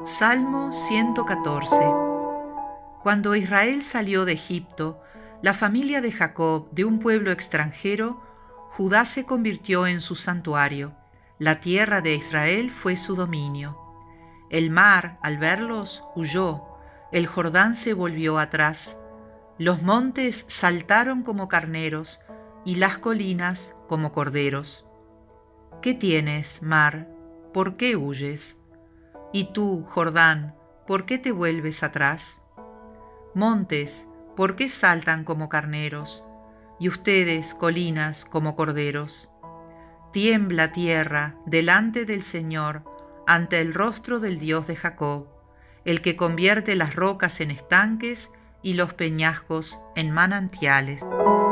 Salmo 114. Cuando Israel salió de Egipto, la familia de Jacob, de un pueblo extranjero, Judá se convirtió en su santuario. La tierra de Israel fue su dominio. El mar, al verlos, huyó. El Jordán se volvió atrás. Los montes saltaron como carneros y las colinas como corderos. ¿Qué tienes, mar? ¿Por qué huyes? Y tú, Jordán, ¿por qué te vuelves atrás? Montes, ¿por qué saltan como carneros? Y ustedes, colinas, como corderos. Tiembla tierra delante del Señor, ante el rostro del Dios de Jacob, el que convierte las rocas en estanques y los peñascos en manantiales.